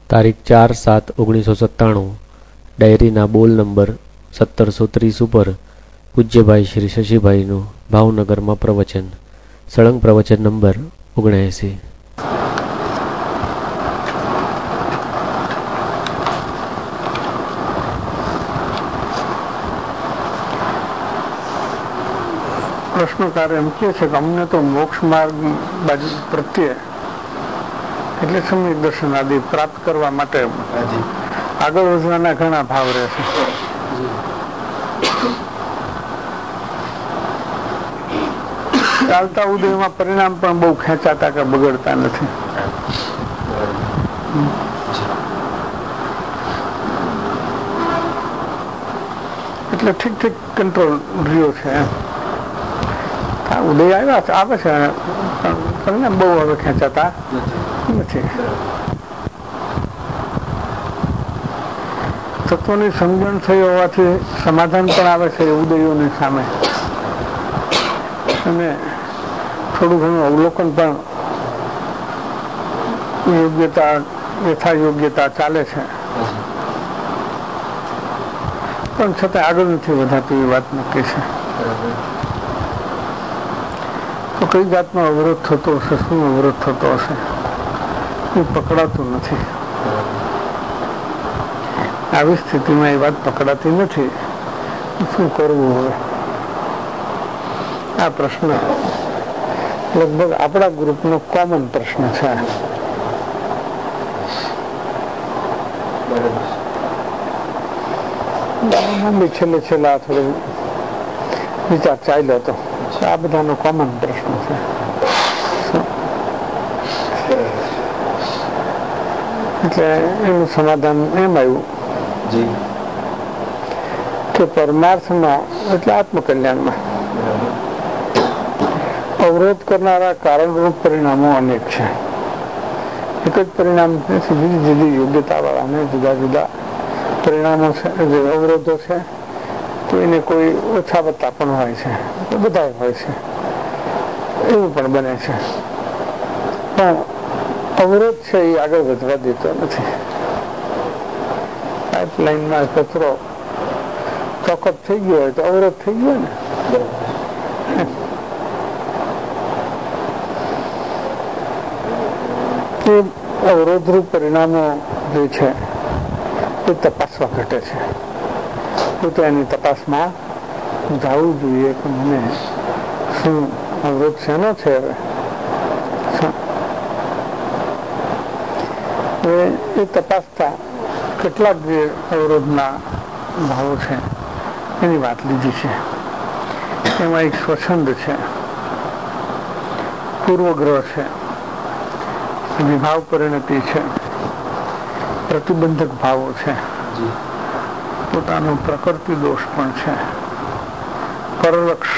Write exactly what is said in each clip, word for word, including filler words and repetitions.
તારીખ ચાર સાત ઓગણીસો સત્તાણું ડાયરીના બોલ નંબર સત્તરસો ત્રીસ ઉપર પૂજ્યભાઈ શ્રી શશીભાઈનું ભાવનગરમાં પ્રવચન. સળંગ પ્રવચન નંબર ઓગણએંસી. પ્રશ્નકાર એમ કહે છે કે અમને તો મોક્ષ માર્ગ બાજુ પ્રત્યે એટલે સમય દર્શન આદિ પ્રાપ્ત કરવા માટે આગળ વધવાના ઘણા ભાવ રહેશે. ચાલતા ઉદયમાં પરિણામ પણ બહુ ખેંચાતા કે બગડતા નથી. એટલે ઠીક ઠીક કંટ્રોલ રહ્યો છે. ઉદય આવ્યા આવે છે પણ પરિણામ બહુ હવે ખેંચાતા નથી. તત્વની સમજણ થઈ હોવાથી સમાધાન પણ આવે છે ઉદયોની સામે, અને થોડું ઘણું અવલોકન પણ યોગ્યતા યથા યોગ્યતા ચાલે છે, પણ છતાં આગળ નથી વધાતું એ વાત નક્કી છે. તો કઈ જાતનો અવરોધ થતો હશે, શું અવરોધ થતો હશે એ પકડાતું નથી. આવી સ્થિતિમાં એ વાત પકડાતી નથી. શું કરવું હવે? આ પ્રશ્ન લગભગ આપણા ગ્રુપનો કોમન પ્રશ્ન છે. છેલ્લે છેલ્લા થોડું વિચાર ચાલ્યો હતો. આ બધાનો કોમન પ્રશ્ન છે. એટલે એનું સમાધાન એમ આવ્યું કે પરમાર્થમાં એટલે આત્મકલ્યાણમાં અવરોધ કરનારા કારણરૂપ પરિણામો અનેક છે. એક જ પરિણામ જુદી જુદી યોગ્યતા વાળાને જુદા જુદા પરિણામો છે, જે અવરોધો છે. તો એને કોઈ ઓછા વત્તા પણ હોય છે, બધા હોય છે, એવું પણ બને છે. પણ અવરોધ છે એ આગળ વધવા દેતો નથી. પાઇપલાઇનમાં કચરો ચોકઅપ થઈ ગયો હોય તો અવરોધ થઈ ગયો ને. એ અવરોધરૂપ પરિણામો જે છે એ તપાસવા ઘટે છે. તો એની તપાસમાં જવું જોઈએ કે મને શું અવરોધ શેનો છે. હવે એ તપાસતા કેટલાક જે અવરોધના ભાવો છે એની વાત લીધી છે. એમાં એક સ્વચ્છંદ છે, પૂર્વગ્રહ છે, વિભાવ પરિણતિ છે, પ્રતિબંધક ભાવો છે, પોતાનો પ્રકૃતિ દોષ પણ છે, પરલક્ષ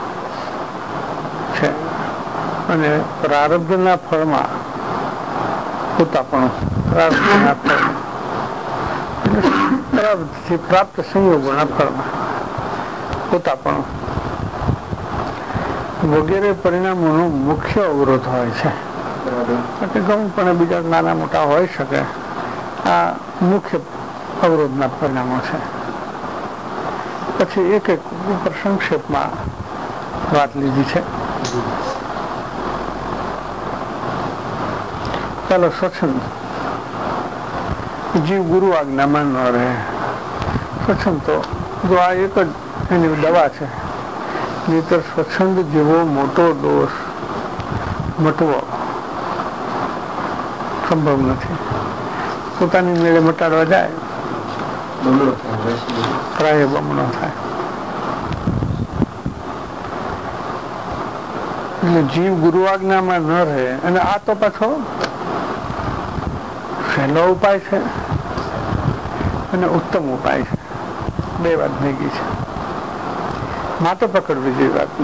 છે, અને પ્રારબ્ધના ફળમાં પોતાપણું, પ્રારબ્ધના ફળમાં પ્રારબ્ધથી પ્રાપ્ત સંયોગોના ફળમાં પોતાપણું વગેરે પરિણામોનો મુખ્ય અવરોધ હોય છે. ગમે પણ બીજા નાના મોટા હોઈ શકે. આ મુખ્ય અવરોધના પરિણામો છે. પછી એક એક ઉપર સંક્ષેપમાં વાત લીધી છે. ચાલો, સ્વચ્છંદ. જીવ ગુરુ આજ્ઞામાં ન રહે. સ્વચ્છંદ તો જો આ એક જ એની દવા છે. નહીતર સ્વચ્છંદ જેવો મોટો દોષ મટવો સંભવ નથી. પોતાની મેળે મટાડવા જાય પ્રાય બમણો થાય. એટલે જીવ ગુરુ આજ્ઞામાં ન રહે. અને આ તો પાછો સહેલો ઉપાય છે અને ઉત્તમ ઉપાય છે. બે વાત ભેગી છે. માતો પકડવી જોઈએ વાતને.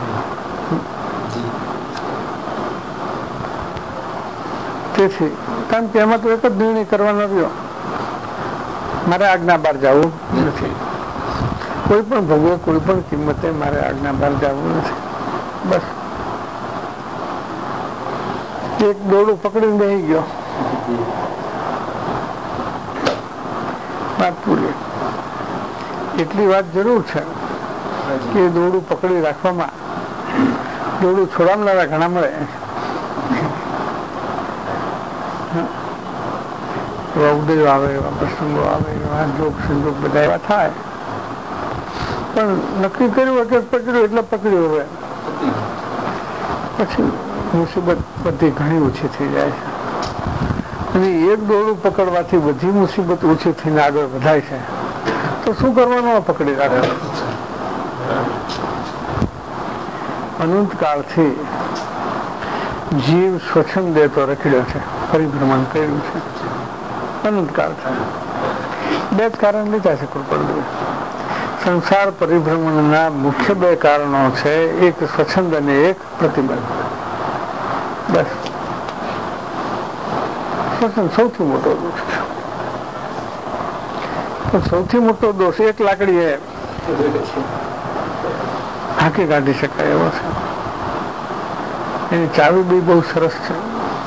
તેથી કારણ કે એમાં તો એક જ નિર્ણય કરવાનો રહ્યો, મારે આજ્ઞા બહાર જવું નથી. કોઈ પણ ભોગવે, કોઈ પણ કિંમતે મારે આજ્ઞા બહાર જવું નથી. બસ એક દોરડું પકડીને બેસી ગયો. વાત પૂરી. એટલી વાત જરૂર છે કે દોરડું પકડી રાખવામાં, દોરડું છોડાવનારા ઘણા મળે. ઉદય આવે, એવા પ્રસંગો આવે, એવા જોગ સંજોગ બધા એવા થાય, પણ નક્કી કર્યું વખત પકડ્યું એટલે પકડ્યું. હવે પછી મુસીબત બધી ઘણી ઓછી થઈ જાય છે. અને એક દોરડું પકડવાથી બધી મુસીબત ઓછી થઈને આગળ વધાય છે. તો શું કરવાનું? પકડી રાખે. અનંત કાળથી જીવ સ્વચ્છંદ દેતો રખડ્યો છે, પરિભ્રમણ કર્યું છે. અનંત કાળથી બે જ કારણ લીધા છે કૃપાળુ. સંસાર પરિભ્રમણના મુખ્ય બે કારણો છે, એક સ્વચ્છંદ અને એક પ્રતિબંધ. બસ. સ્વચ્છંદ સૌથી મોટો દોષ છે. સૌથી મોટો દોષ એક લાકડી એ હાંકી કાઢી શકાય એવો છે. એની ચાવી બી બહુ સરસ છે.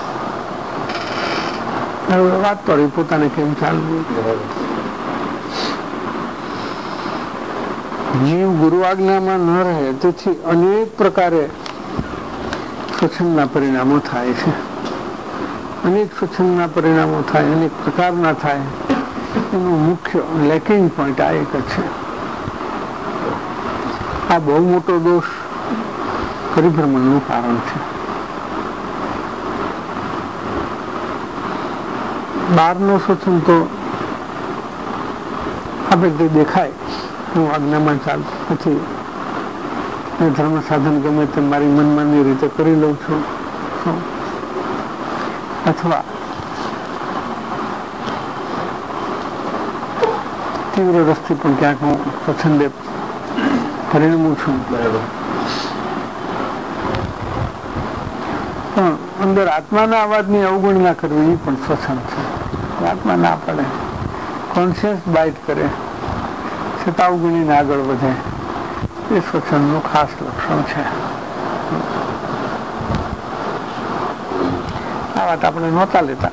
વાત કરી પોતાને કેમ ચાલવું. જીવ ગુરુ આજ્ઞામાં ન રહે, તેથી અનેક પ્રકારે સ્વચ્છંદના પરિણામો થાય છે. અનેક સ્વચ્છંદના પરિણામો થાય, અનેક પ્રકારના થાય. એનું મુખ્ય લેકિંગ પોઈન્ટ આ એક જ છે. આ બહુ મોટો દોષ પરિભ્રમણનું કારણ છે. બહારનો સ્વચ્છંદ તો આપણે જે દેખાય, હું આજ્ઞામાં ચાલતું નથી, ધર્મ સાધન ગમે તે મારી મનમાની રીતે કરી લઉં છું, અથવા તીવ્ર રસ્તે પણ ક્યાંક હું સ્વચ્છંદે પરિણમું છું. પણ અંદર આત્માના અવાજની અવગણના કરવી એ પણ સ્વચ્છંદ છે. આત્મા ના પડે, કોન્શિયસ બાઇટ કરે છતાં અવગણીને આગળ વધે, એ સ્વચ્છંદનું ખાસ લક્ષણ છે. આ વાત આપણે નહોતા લેતા.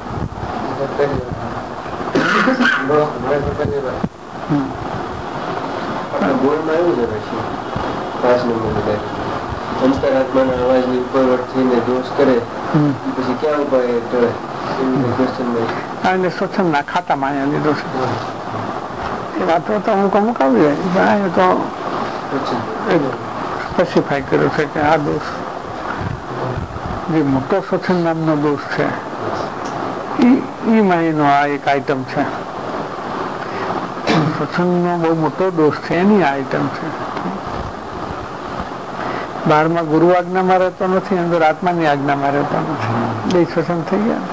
બોલમાં એવું છે પછી પાંચ નંબર અંતરાત્માના અવાજની ઉપરવટ થઈને દોષ કરે, પછી ક્યાં ઉપાય ટળે? અને સ્વચ્છંદના ખાતામાં અહીંયા લીધો છે. એ વાતો તો અમુક અમુક આવી જાય, પણ અહીંયા તો સ્પેસિફાય કર્યો છે કે આ દોષ જે મોટો સ્વચ્છંદ નામનો દોષ છે, એ માહિનો આ એક આઈટમ છે. સ્વચ્છંદનો બહુ મોટો દોષ છે, એની આઈટમ છે. બહારમાં ગુરુ આજ્ઞામાં રહેતો નથી, અંદર આત્માની આજ્ઞામાં રહેતો નથી. બે સ્વચ્છંદ થઈ ગયા.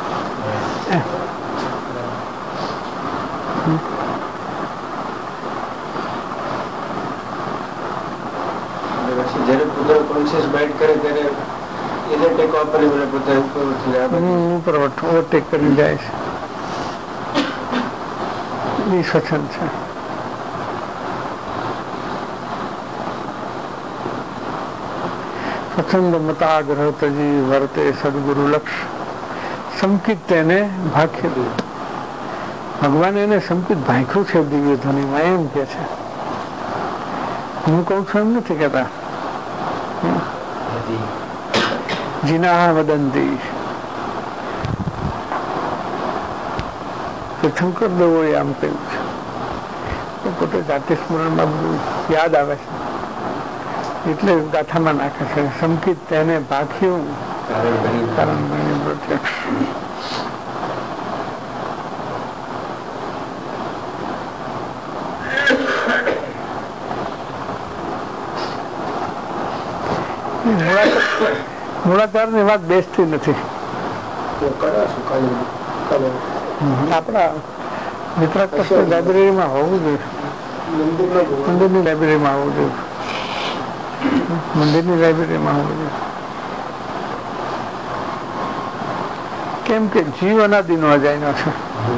જયારે પોતાનો કોન્શિયસ બાઇટ કરે ત્યારે એને ટેકો આપવાની મને પોતાને ઉપરવટ ઓવરટેક કરી જાય છે. એ સ્વચ્છંદ છે. સ્વચ્છંદ મતાગ્રહ તજી વર્તે સદગુરુ લક્ષ સંકિત તેને ભાખ્યું. ભગવાને એને સંકિત ભાખ્યું છે દિવ્ય ધ્વનિમાં, એમ કે છે. હું કઉ છું એમ નથી કેતા. જીના વદંતી તીર્થંકર દેવોએ આમ કહ્યું છે. પોતે જાતિ સ્મરણમાં બધું યાદ આવે છે એટલે ગાથામાં નાખે છે. સંકિત તેને ભાખ્યું કારણ બની પ્રત્યક્ષ. મૂળાધાર ની વાત બેસતી નથી. આપણા મિત્ર લાઇબ્રેરીમાં હોવું જોઈએ, મંદિરની લાઇબ્રેરીમાં હોવું જોઈએ, મંદિરની લાઇબ્રેરીમાં હોવું જોઈએ. કેમ કે જીવ અનાદિનો અજાયનો છે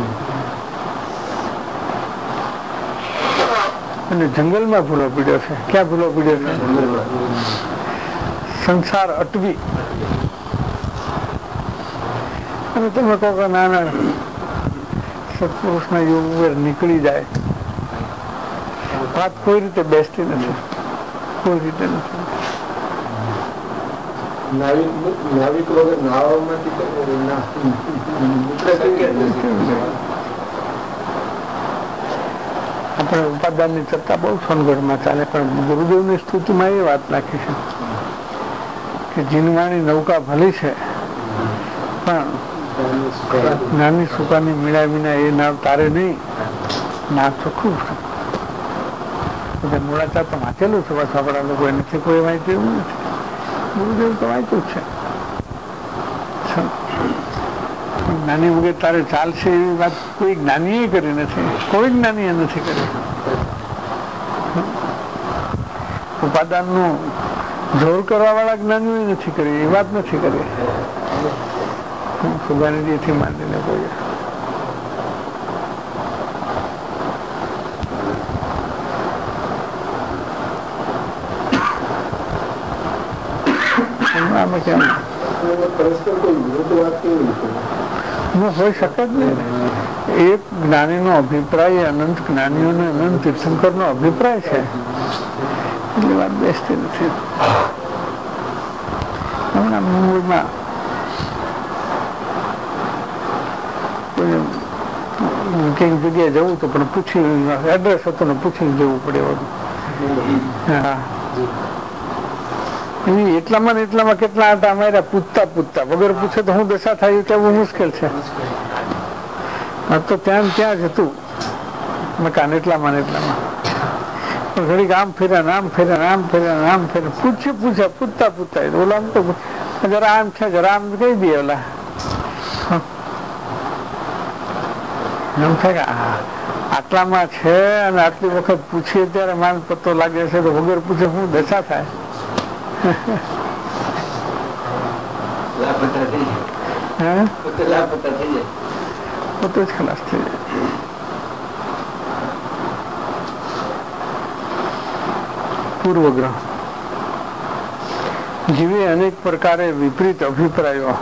અને જંગલમાં ભૂલો પીડ્યો છે. ક્યાં ભૂલો પીડ્યો છે? સંસાર અટવી. અને તમે કહો કે ના ના સત્પુરુષના યોગ વગર નીકળી જાય. વાત કોઈ રીતે બેસતી નથી, કોઈ રીતે નથી. નાવિક વગર નાવામાંથી આપણે ઉપાદાન ની ચર્ચા બહુ સોનગઢમાં ચાલે, પણ ગુરુદેવ ની સ્તુતિમાં એ વાત નાખી છે કે જીનવાણી નૌકા ભલી છે પણ નાની સુકાની મીણા મીણા એ નાવ તારે નહીં. નાવ ચોખ્ખું છે. મૂળાચાર તો વાંચેલું છે, બસ આપણા લોકો નથી કોઈ વાંચ્યું એવું નથી. ગુરુદેવ તો વાંચ્યું છે. જ્ઞાની વગર તારે ચાલશે એવી વાત કોઈ જ્ઞાનીએ કરી નથી, કોઈ જ્ઞાનીએ નથી કરી. ઉપાદાન નું જોર કરવા વાળા જ્ઞાનીઓ નથી કરી, એ વાત નથી કરી. સુગાનીજી થી માંડીને કોઈ આમાં કેમ પરસ્પર કોઈ વિરુદ્ધ વાત કેવી હોય શકે જ નહીં. એક જ્ઞાની નો અભિપ્રાય અનંત જ્ઞાનીઓનો અનંત તીર્થંકર નો અભિપ્રાય છે, એટલી વાત બેસતી નથી. હમણાં મુંબઈમાં કઈક જગ્યાએ જવું તો પણ પૂછી એડ્રેસ હતું ને પૂછીને જવું પડે બધું. હા, એટલામાં ને એટલામાં કેટલા આટા માર્યા પૂછતા પૂછતા, વગર પૂછે તો હું દશા થાય કેવું મુશ્કેલ છે. તો ત્યાં ત્યાં જ હતું મકાન, એટલામાં ને એટલામાં. પણ ઘડીક આમ ફેર્યા આમ ફેર્યા આમ ફેર્યા આમ ફેર્યા પૂછ્યું પૂછ્યા પૂછતા પૂછતા ઓલા આમ તો જરા આમ છે જરા આમ કહી દે ઓલા. એમ થાય કે આટલામાં છે અને આટલી વખત પૂછીએ ત્યારે માન પત્તો લાગે છે, તો વગર પૂછે હું દશા થાય. પોતે જ ખલાસ થઈ જાય. પૂર્વગ્રહ જીવે અનેક પ્રકારે વિપરીત અભિપ્રાયો,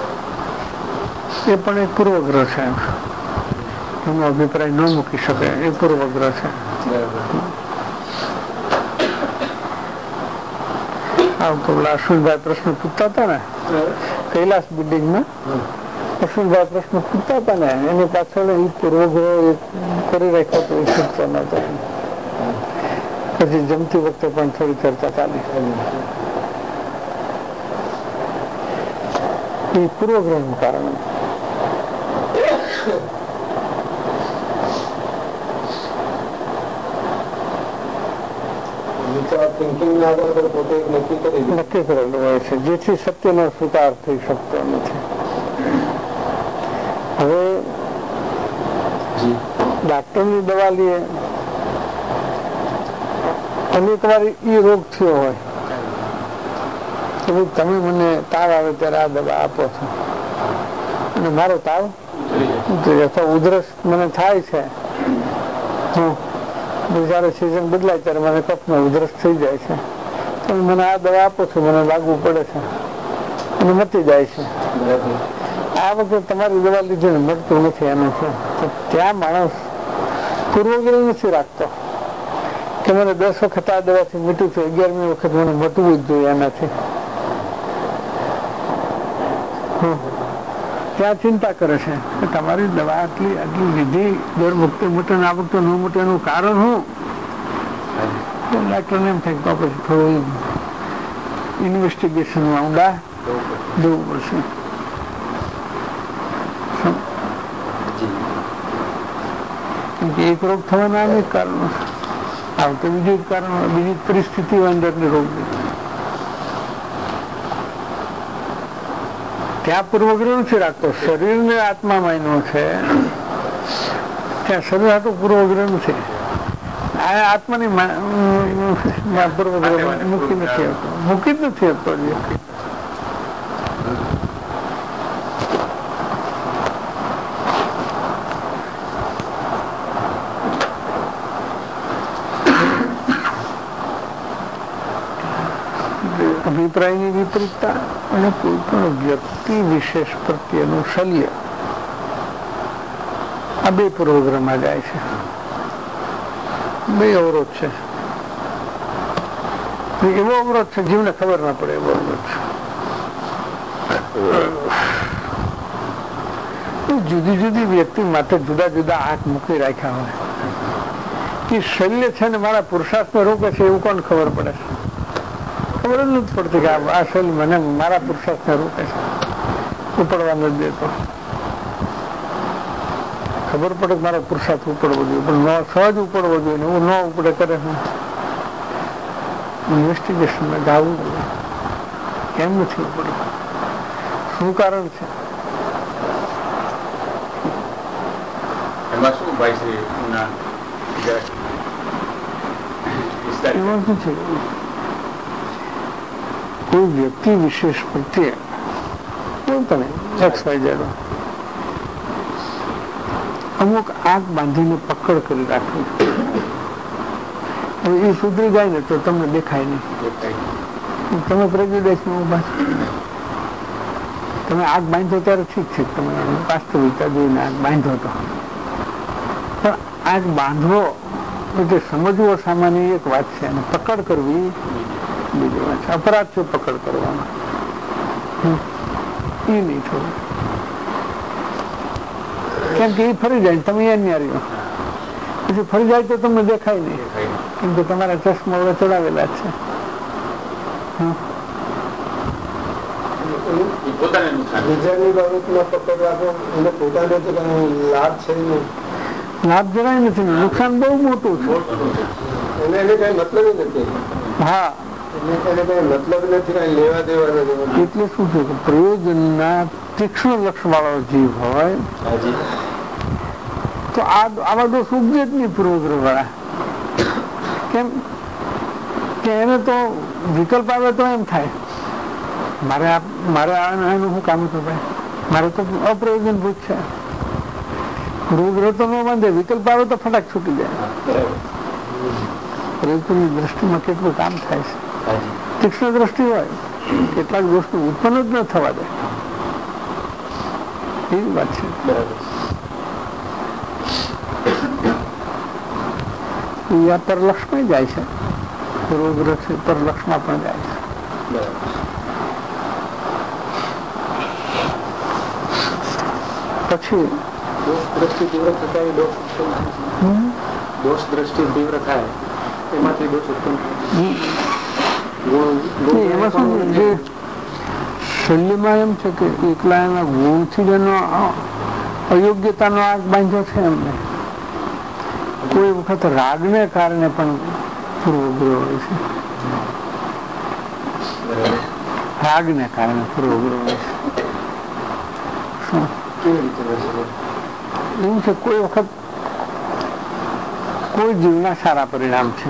એ પણ એક પૂર્વગ્રહ છે. એનો અભિપ્રાય ન મૂકી શકે એ પૂર્વગ્રહ છે. આમ તો ઓલા અશ્વિનભાઈ પ્રશ્ન પૂછતા હતા ને કૈલાસ બિલ્ડિંગમાં, અશ્વિનભાઈ પ્રશ્ન પૂછતા હતા ને એની પાછળ એ પૂર્વગ્રહ કરી રાખ્યો તો એ છૂટતો નતો. પછી જમતી વખતે પણ થોડી ચર્ચા ચાલી. એ પૂર્વગ્રહ નું કારણ. નક્કી કરેલું હોય છે, જેથી સત્યનો સ્વીકાર થઈ શકતો નથી. હવે ડાક્ટરની દવા લઈએ, અનેક વાર એ રોગ થયો હોય તો તમે મને તાવ આવે ત્યારે આ દવા આપો છો, અને મારો તાવ અથવા ઉધરસ મને થાય છે, જયારે સિઝન બદલાય ત્યારે મને કફનો ઉધરસ થઈ જાય છે, તો મને આ દવા આપો છો, મને લાગવું પડે છે અને મટી જાય છે. આ વખતે તમારી દવા લીધી ને મળતું નથી એનું છે. ત્યાં માણસ પૂર્વગ્રહ નથી રાખતો કે મને દસ વખત આ દવાથી મીઠું છે, અગિયારમી વખત મને મટવું જ જોઈએ એનાથી. ત્યાં ચિંતા કરે છે કે તમારી દવા આટલી આટલી લીધી, દર વખતે મોટે આ વખતે ન મોટે એનું કારણ હું. ડાક્ટરને એમ થાય તો પછી થોડું ઇન્વેસ્ટિગેશનમાં ઊંડા જવું પડશે. એક રોગ થવાના અનેક કારણો છે, આવ તો બીજું જ કારણ, બીજી પરિસ્થિતિઓ અંદરની રોગ. ત્યાં પૂર્વગ્રહ નથી રાખતો. શરીર ને આત્મા માન્યો છે, ત્યાં શરીર હાટું પૂર્વગ્રહ નથી. આ આત્માની પૂર્વગ્રહ મૂકી નથી આવતો, મૂકી જ નથી આવતો. અભિપ્રાયની વિપરીતતા અને કોઈ પણ વ્યક્તિ વિશેષ પ્રત્યેનું શલ્ય, આ બે પૂર્વગ્રહમાં જાય છે, બે અવરોધ છે. એવો અવરોધ છે જીવને ખબર ના પડે એવો અવરોધ છે. જુદી જુદી વ્યક્તિ માટે જુદા જુદા આંખ મૂકી રાખ્યા હોય. એ શલ્ય છે ને મારા પુરુષાર્થને રોકે છે એવું કોણ ખબર પડે છે? ખબર જ નથી પડતી કે આ શલ્ય મને મારા પુરુષાર્થને રોકે છે, ઉપડવા નથી દેતો. ખબર પડે કે મારો પુરુષાર્થ ઉપડવો જોઈએ, પણ સહજ ઉપડવો જોઈએ, હું ન ઉપડે કરે. હું ઇન્વેસ્ટિગેશનમાં ગાવું જોઈએ કેમ નથી ઉપડવું, શું કારણ છે? એમાં શું ભાઈ શ્રી એમાં શું છે, કોઈ વ્યક્તિ વિશેષ પ્રત્યે કોઈ પણ એક્સ વાય ઝેડ અમુક આંખ બાંધીને પકડ કરી રાખવી. હવે એ સુધરી જાય ને તો તમને દેખાય નહીં. તમે પ્રેજ્યુડાઇઝમાં ઉભા છો, તમે આંખ બાંધો ત્યારે ઠીક છે, તમે વાસ્તવિકતા જોઈને આંખ બાંધો તો, પણ આંખ બાંધવો એટલે સમજવો સામાન્ય એક વાત છે, અને પકડ કરવી બીજી વાત છે. અપરાધ છે પકડ કરવામાં, એ નહીં થવું. કેમ કે એ ફરી જાય તમે એ ન્યારીઓ, પછી ફરી જાય તો તમને દેખાય નહીં, કેમ કે તમારા ચશ્મા હવે ચડાવેલા છે. લાભ જરાય નથી, નુકસાન બહુ મોટું છે. એને એને કઈ મતલબ નથી. હા, મતલબ નથી, કઈ લેવા દેવા નથી. એટલે શું છે કે પ્રયોજનના તીક્ષ્ણ લક્ષ વાળો જીવ હોય તો આવા દોષ ઉપજે જ નહીં પૂર્વગ્રહ વાળા. કેમ કે એને તો વિકલ્પ આવે તો એમ થાય મારે મારે એનું શું કામ હતું ભાઈ, મારે તો અપ્રયોજનભૂત છે. પૂર્વગ્રહ તો ન બાંધે, વિકલ્પ આવે તો ફટાક છૂટી જાય. પ્રયોજનની દ્રષ્ટિમાં કેટલું કામ થાય છે. તીક્ષ્ણ દ્રષ્ટિ હોય કેટલાક વસ્તુ ઉત્પન્ન જ ન થવા દે, એવી વાત છે. આ પરલક્ષમાં જાય છે, પૂર્વગ્રહ છે પરલક્ષમાં પણ જાય છે. પછી દોષ દ્રષ્ટિ તીવ્ર થતા દોષ દ્રષ્ટિ તીવ્ર થાય એમાંથી દોષ ઉત્પન્ન એમાં શું જે શૈલીમાં એમ છે કે એકલા એના ગુણથી જ એનો અયોગ્યતાનો આગ બાંધ્યો છે. એમને કોઈ વખત રાગને કારણે પણ પૂર્વગ્રહ હોય છે, રાગને કારણે પૂર્વગ્રહ હોય છે. શું કેવી રીતે એવું છે, કોઈ વખત કોઈ જીવના સારા પરિણામ છે,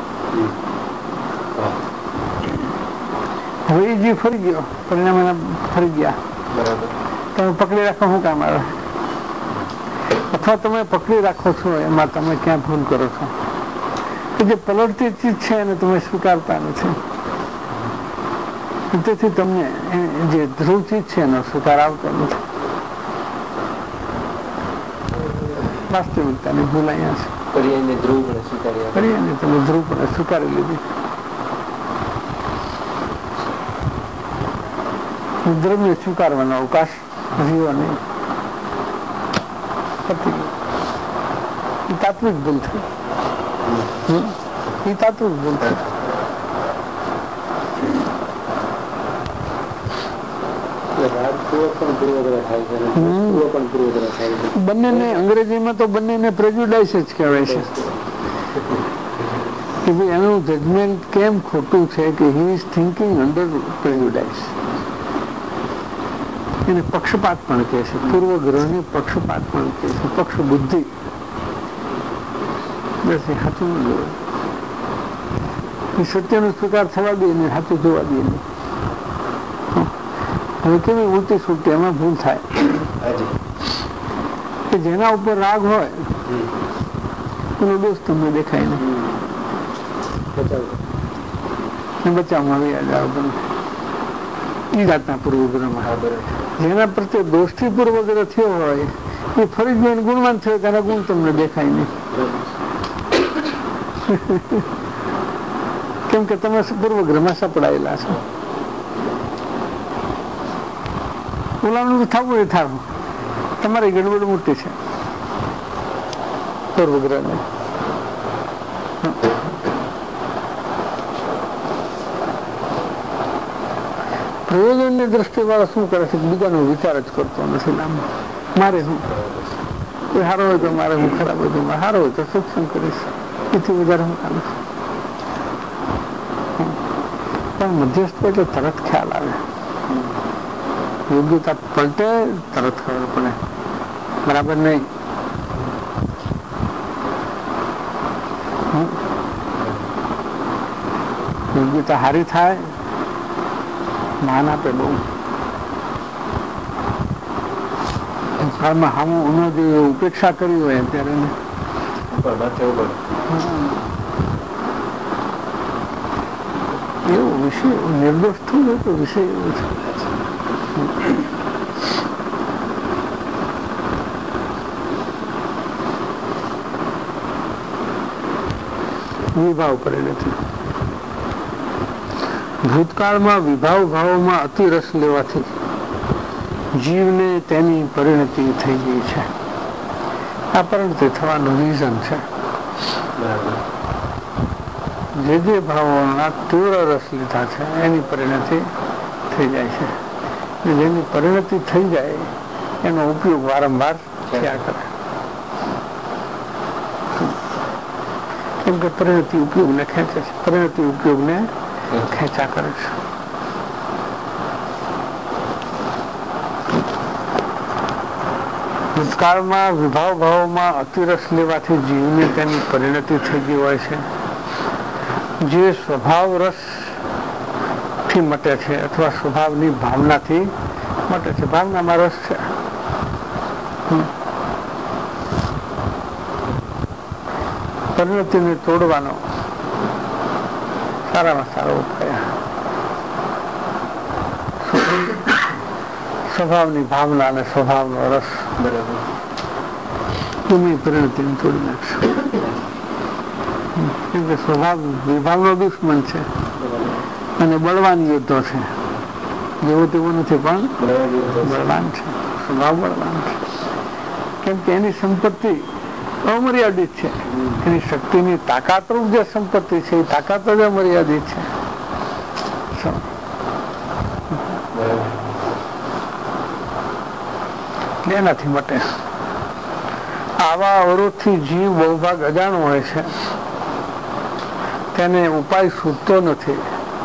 હવે એ જીવ ફરી ગયો, પરિણામ એના ફરી ગયા, તમે પકડી રાખો શું કામ આવે? અથવા તમે પકડી રાખો છો એમાં તમે ક્યાં ભૂલ કરો છો કે જે પલટતી ચીજ છે એને તમે સ્વીકારતા નથી, તેથી તમને જે ધ્રુવ ચીજ છે એનો સ્વીકાર આવતો નથી. વાસ્તવિકતાની ભૂલ અહીંયા છે. પર્યાયને ધ્રુવ પણ સ્વીકારી પર્યાયને તમે ધ્રુવ પણ સ્વીકારી લીધી. દ્રવ્ય સ્વીકારવાનો અવકાશ રહ્યો નહીં. એ તાત્વિક ભૂલ થઈ, એ તાત્વિક ભૂલ થઈ. બંનેને અંગ્રેજીમાં તો બંનેને પ્રેજ્યુડાઇસ જ કહેવાય છે કે ભાઈ એનું જજમેન્ટ કેમ ખોટું છે કે he is thinking under prejudice. એને પક્ષપાત પણ કહે છે, પૂર્વગ્રહને પક્ષપાત પણ કહે છે, પક્ષ બુદ્ધિ. બસ એ સાચું ન જોવે, એ સત્યનો સ્વીકાર થવા દે ને સાચું જોવા દે નહીં. હવે કેવી ઉલટી સુલટી એમાં ભૂલ થાય કે જેના ઉપર રાગ હોય એનો દોષ તમને દેખાય નહીં, બચાવમાં આવી જાવ તમે એ જાતના પૂર્વગ્રહમાં. જેના પ્રત્યે દોષથી પૂર્વગ્રહ થયો હોય એ ફરી ગયો ગુણવાન થયો તેના ગુણ તમને દેખાય નહીં. કેમ કે તમે પૂર્વગ્રહમાં સપડાયેલા છો. ઓલાનું તો થવું એ થવું, તમારી ગડબડ મોટી છે પૂર્વગ્રહને. પ્રયોજનની દ્રષ્ટિ વાળા શું કરે છે, બીજાનો વિચાર જ કરતો નથી. નામ મારે શું કોઈ સારો હોય તો મારે હું, ખરાબ હોય તો મારે સારો હોય તો સત્સંગ કરીશ, એથી વધારે હું કામ છું. પણ મધ્યસ્થ એટલે તરત ખ્યાલ આવે, યોગ્યતા પલટે તરત ખબર પડે બરાબર નહીં. યોગ્યતા સારી થાય, માન આપે બહુ. કાળમાં હામું ઉનો જે ઉપેક્ષા કરી હોય ત્યારે એવો વિષય નિર્દોષ થયું હોય તો વિષય એવો છે. વિભાવ પરિણતિ. ભૂતકાળમાં વિભાવ ભાવોમાં અતિ રસ લેવાથી જીવને તેની પરિણતિ થઈ ગઈ છે. આ પરિણતિ થવાનું રીઝન છે. જે જે ભાવોના તીવ્ર રસ લીધા છે એની પરિણતિ થઈ જાય છે. જેની પરિણતિ થઈ જાય એનો ઉપયોગ વારંવાર થયા કરે. કેમ કે પરિણતિ ઉપયોગને ખેંચે છે, પરિણતિ ઉપયોગને ખેંચા કરે છે. ભૂતકાળમાં વિભાવ ભાવોમાં અતિરસ લેવાથી જીવને તેની પરિણતિ થઈ ગઈ હોય છે. જે સ્વભાવ રસ થી મટે છે અથવા સ્વભાવની ભાવનાથી મટે છે. ભાવનામાં રસ છે. પરિણતિને તોડવાનો સારામાં સારો ઉપાય સ્વભાવની ભાવના અને સ્વભાવનો રસ એની પરિણતિને તોડી નાખશે. કેમ કે સ્વભાવ વિભાવનો દુશ્મન છે અને બળવાન યોદ્ધો છે. જેવો તેવો નથી પણ બળવાન છે, સ્વભાવ બળવાન છે. કેમ કે એની સંપત્તિ અમર્યાદિત છે. એની શક્તિની તાકાતરૂપ જે સંપત્તિ છે એ તાકાત જ અમર્યાદિત છે. એનાથી મટે. આવા અવરોધથી જીવ બહુ ભાગ અજાણો હોય છે, તેને ઉપાય સૂચતો નથી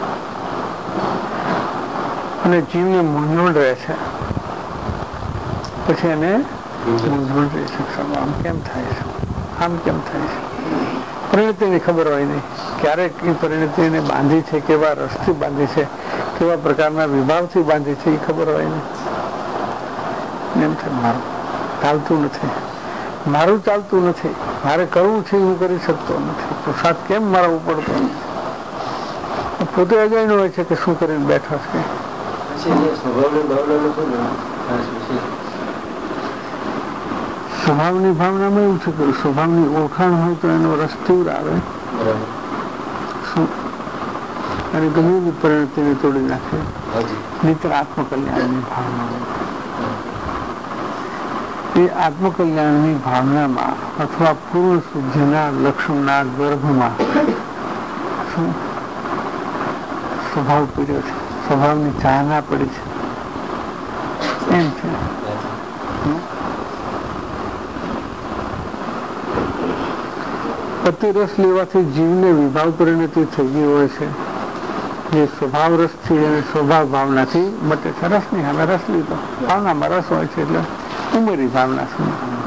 અને જીવને મૂંઝવણ રહે છે. પછી એને મૂંઝવણ રહે છે, આમ કેમ થાય છે, આમ કેમ થાય છે. પરિણતિની ખબર હોય નહીં. ક્યારેક એ પરિણતિને બાંધી છે, કેવા રસથી બાંધી છે, કેવા પ્રકારના વિભાવથી બાંધી છે એ ખબર હોય નહીં. એમ થાય મારું ચાલતું નથી, મારું ચાલતું નથી, મારે કરવું છે હું કરી શકતો નથી, પુરુષાર્થ કેમ મારા ઉપડતો નથી. પોતે અજાણ્યો હોય છે કે શું કરીને બેઠો છે. સ્વભાવની ભાવનામાં એવું છે કે સ્વભાવની ઓળખાણ હોય તો એનો રસ તીવ્ર આવે અને ગમે એવી પરિણતિને તોડી નાખે. નિત્ર આત્મકલ્યાણની ભાવના, એ આત્મકલ્યાણની ભાવનામાં અથવા પૂર્ણ શુદ્ધિના લક્ષણના ગર્ભમાં સ્વભાવ પીડ્યો છે, સ્વભાવની ચાહના પડી છે. એમ છે અતિ રસ લેવાથી જીવને વિભાવ પરિણતિ થઈ ગઈ હોય છે. જે સ્વભાવ રસ થી અને સ્વભાવ ભાવનાથી મટે છે. રસ ની સામે રસ લીધો, ભાવનામાં રસ હોય છે એટલે ઉમેરી ભાવના શું.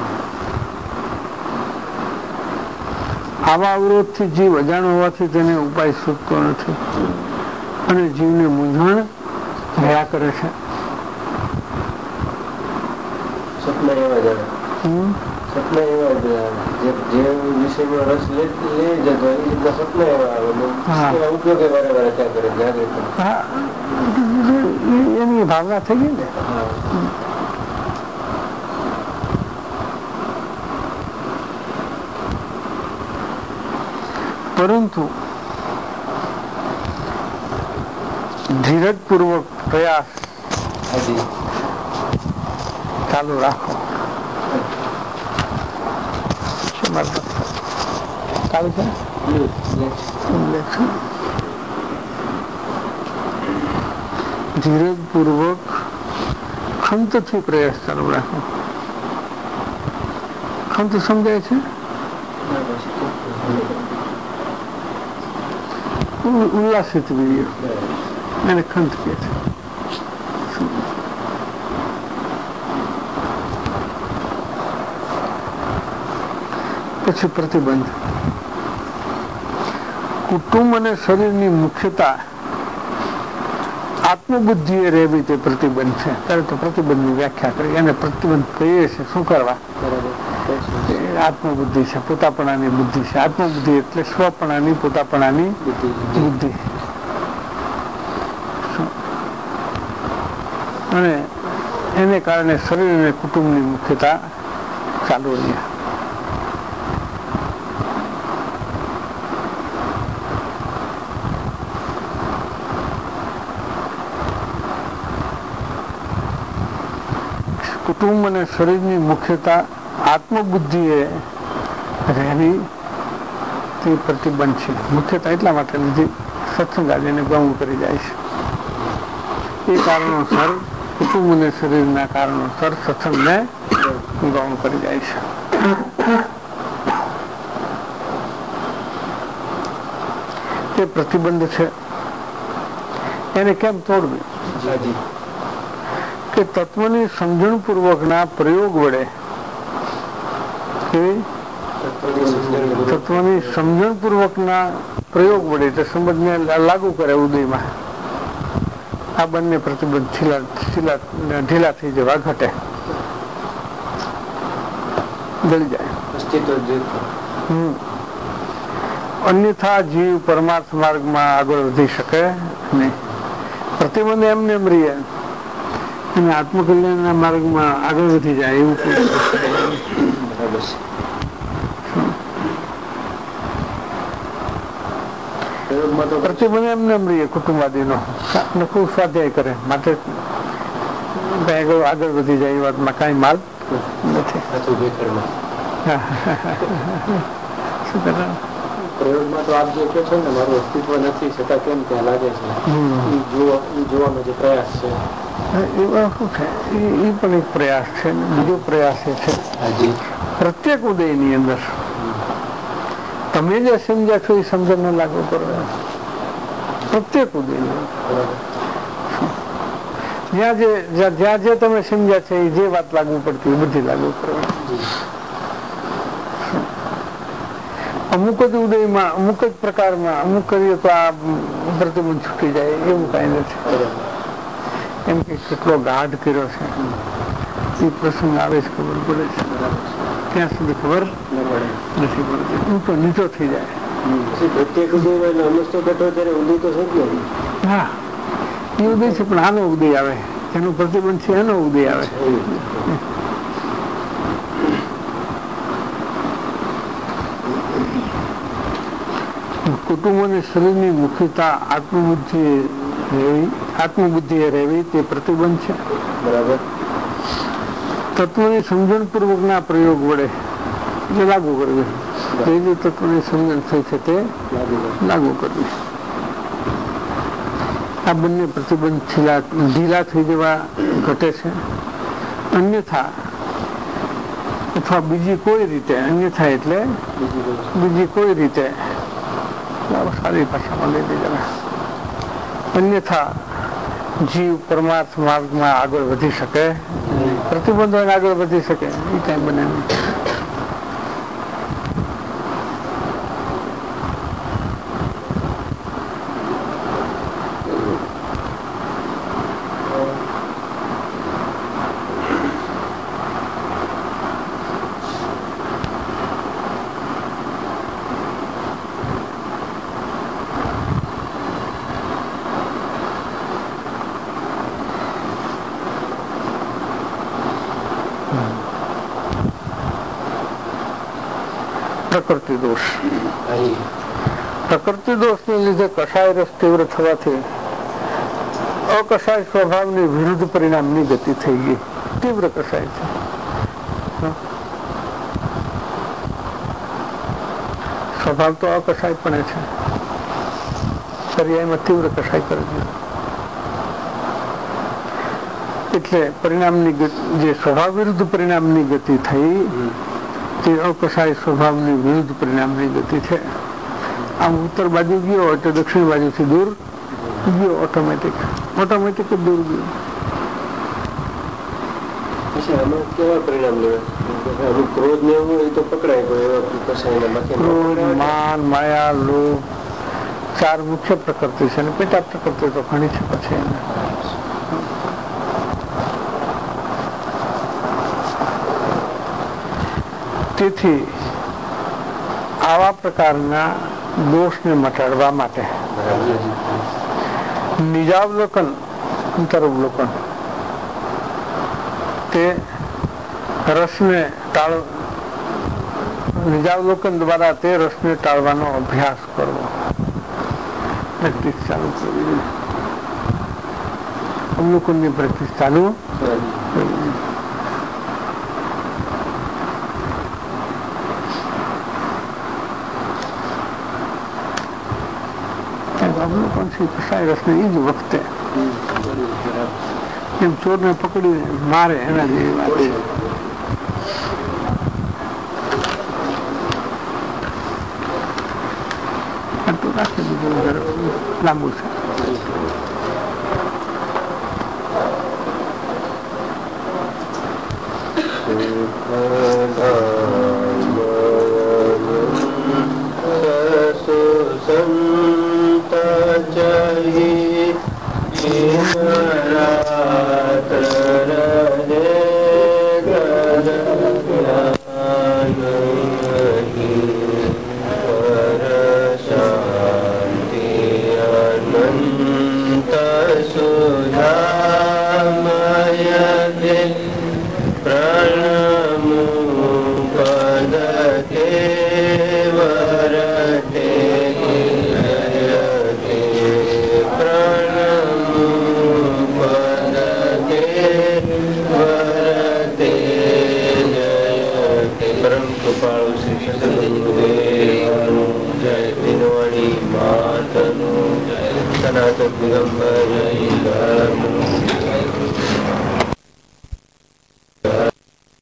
આવા અવરોધથી જીવ અજાણ હોવાથી તેને ઉપાય સૂચતો નથી અને જીવને મૂંઝવણ રહ્યા કરે છે. સપના એવા જ સપના એવા જ જે વિષયમાં રસ લે જતો એ રીતના સપના એવા આવે, ઉપયોગ વારે વારે ત્યાં કરે જાગૃત. હા, એની ભાવના થઈ ગઈ ને. પરંતુ ધીરજપૂર્વક પ્રયાસ ચાલુ રાખો. ચાલુ છે ધીરજપૂર્વક ખંતથી પ્રયાસ ચાલુ રાખો. ખંત સમજાય છે? ઉલ્લાસિત વીર્ય એને ખંત કહે છે. પછી પ્રતિબંધ. કુટુંબ અને શરીરની મુખ્યતા આત્મબુદ્ધિએ રહેવી તે પ્રતિબંધ છે. ત્યારે તો પ્રતિબંધની વ્યાખ્યા કરી અને પ્રતિબંધ કહીએ છીએ શું કરવા? આત્મબુદ્ધિ છે, પોતાપણાની બુદ્ધિ છે. આત્મબુદ્ધિ એટલે સ્વપણાની પોતાપણાની બુદ્ધિ. અને એને કારણે શરીર અને કુટુંબની મુખ્યતા ચાલુ રહી. કુટુંબ અને શરીરની મુખ્યતા આત્મબુદ્ધિએ રહેવી તે પ્રતિબંધ છે. મુખ્યતા એટલા માટે લીધી સત્સંગ આદિને ગૌણ કરી જાય છે. એ કારણોસર કુટુંબ અને શરીરના કારણોસર સત્સંગને ગૌણ કરી જાય છે. તે પ્રતિબંધ છે. એને કેમ તોડવી? કે તત્વની સમજણપૂર્વકના પ્રયોગ વડે તત્વની સમજણપૂર્વકના પ્રયોગ વડે તે સમજને લાગુ કરે ઉદયમાં. આ બંને પ્રતિબંધ ઢીલા થઈ જવા ઘટે, ગળી જાય. હમ અન્યથા જીવ પરમાર્થ માર્ગમાં આગળ વધી શકે નહીં. પ્રતિબંધ એમને એમ રહીએ અને આત્મકલ્યાણના માર્ગમાં આગળ વધી જાય એવું પ્રતિબંધ એમને એમ રહીએ. કુટુંબાદીનો ખૂબ સ્વાધ્યાય કરે માટે આગળ વધી જાય એ વાતમાં કઈ માર્ગ નથી. શું કરે પ્રયોગમાં તો આપ જે કહો છો ને મારું અસ્તિત્વ નથી છતાં કેમ ત્યાં લાગે છે એ જોવાનો જે પ્રયાસ છે એવા શું છે એ પણ એક પ્રયાસ છે. બીજો પ્રયાસ એ છે પ્રત્યેક ઉદયની અંદર તમે જે સમજ્યા છો એ સમજણને લાગુ કરવા. પ્રત્યેક ઉદયની જ્યાં જે જ્યાં જે તમે સમજ્યા છે એ જે વાત લાગુ પડતી એ બધી લાગુ કરવા. અમુક જ ઉદયમાં અમુક જ પ્રકારમાં અમુક કરીએ તો આ પ્રતિબંધ છૂટી જાય એવું કઈ નથી. એમ કે કેટલો ગાઢ કર્યો છે એ પ્રસંગ આવે છે ખબર પડે છે. ત્યાં સુધી ખબર નથી પડતી. ઊંચો નીચો થઈ જાય. હા એ ઉદય છે પણ આનો ઉદય આવે એનો પ્રતિબંધ છે એનો ઉદય આવે. કુટુંબ અને શરીરની મુખ્યતા આત્મબુદ્ધિ રહેવી આત્મબુદ્ધિએ રહેવી તે પ્રતિબંધ છે. બરાબર. તત્વની સમજણપૂર્વકના પ્રયોગ વડે જે લાગુ કરવી. જે જે તત્વની સમજણ થઈ છે તે લાગુ કરવી. આ બંને પ્રતિબંધ ઢીલા થઈ જવા ઘટે છે. અન્યથા અથવા બીજી કોઈ રીતે અન્યથા એટલે બીજી કોઈ રીતે સારી ભાષામાં લઈ લીધા અન્યથા જીવ પરમાર્થ માર્ગમાં આગળ વધી શકે. પ્રતિબંધો આગળ વધી શકે એ કઈ બને નહીં. પ્રકૃતિ દોષ પ્રકૃતિ દોષને લીધે કષાય રસ તીવ્ર થવાથી અકષાય સ્વભાવની વિરુદ્ધ પરિણામની ગતિ થઈ ગઈ. તીવ્ર કષાય છે, સ્વભાવ તો અકષાય પણ છે, પર્યાયમાં તીવ્ર કષાય કરી દીધો. એટલે પરિણામની જે સ્વભાવ વિરુદ્ધ પરિણામની ગતિ થઈ તે અકષાય સ્વભાવની વિરુદ્ધ પરિણામની ગતિ છે. આમ ઉત્તર બાજુ ગયો એટલે દક્ષિણ બાજુથી દૂર ગયો, ઓટોમેટિક ઓટોમેટિક જ દૂર ગયો. કેવા પરિણામ લેવા? ક્રોધ ને એવું એ તો પકડાય, ક્રોધ, માન, માયા, લોભ ચાર મુખ્ય પ્રકૃતિ છે અને પેટા પ્રકૃતિ તો ઘણી છે. પછી એને તેથી આવા પ્રકારના દોષને મટાડવા માટે નિજાવલોકન, અંતરવલોકન, તે રસને ટાળ નિજાવલોકન દ્વારા તે રસને ટાળવાનો અભ્યાસ કરવો, પ્રેક્ટિસ ચાલુ કરવી, અવલોકનની પ્રેક્ટિસ ચાલુ કરવી. અવલોકન છે કસાય રસને એ જ વખતે એમ ચોરને પકડીને મારે એના જેવી વાત છે. આટલું રાખી દીધું, લાંબુ છે. સનાતન દિગંબર